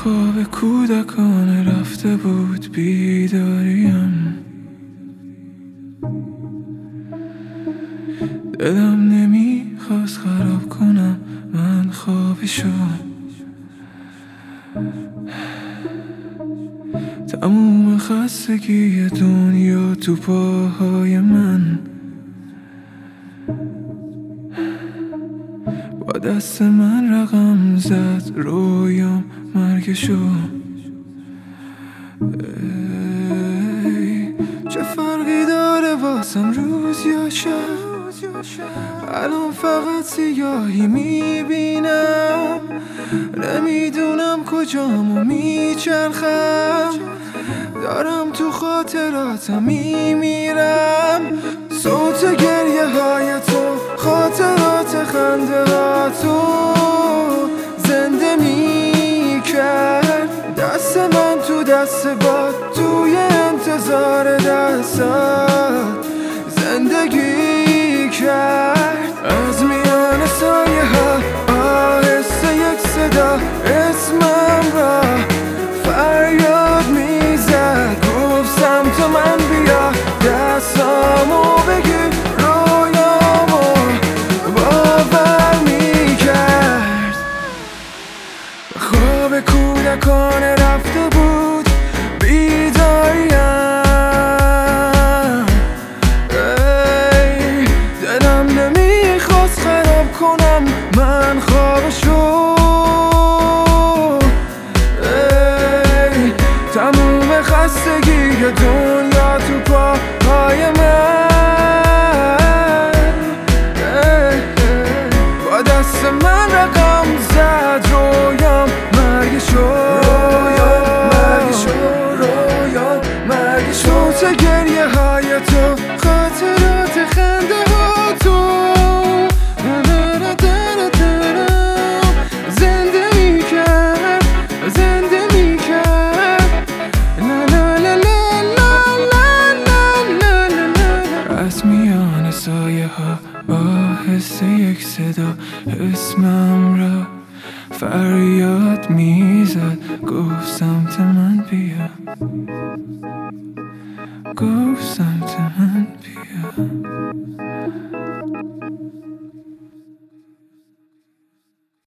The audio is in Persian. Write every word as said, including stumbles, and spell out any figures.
خواب کودکانه رفته بود بیداریم، دلم نمیخواست خراب کنم من خوابشو. تموم خستگی دنیا تو پاهای من، با دست من رقم زد رویام مرگشو. ای چه فرقی داره واسم روز یا شب، الان فقط سیاهی میبینم، نمیدونم کجامو میچرخم، دارم تو خاطراتم میمیرم. صوت گریه های تو، خاطرات خنده ها تو زنده میکرد، دست من تو دست باد، توی انتظار دستات زندگی کرد. از میان سایه ها آهسته یک صدا اسمم را فریاد میزد، گفت سمت من بیا، دستامو بگیر، رویامو باور میکرد. خواب کودکانه رفته بود بیداریم، ای دلم نمیخواست خراب کنم من خوابشو. ای تموم خستگی دنیا تو پاهای من، ای با دست من رقم زد رویام مرگشو، رویام مرگشو، رویام مرگشو. صوت گریه های تو، خاطرات خنده ها تو زنده میکرد، زنده میکرد. از میان سایه ها آهسته یک صدا اسمم را فریاد میزد، گفت سمت من بیا، گفت سمت من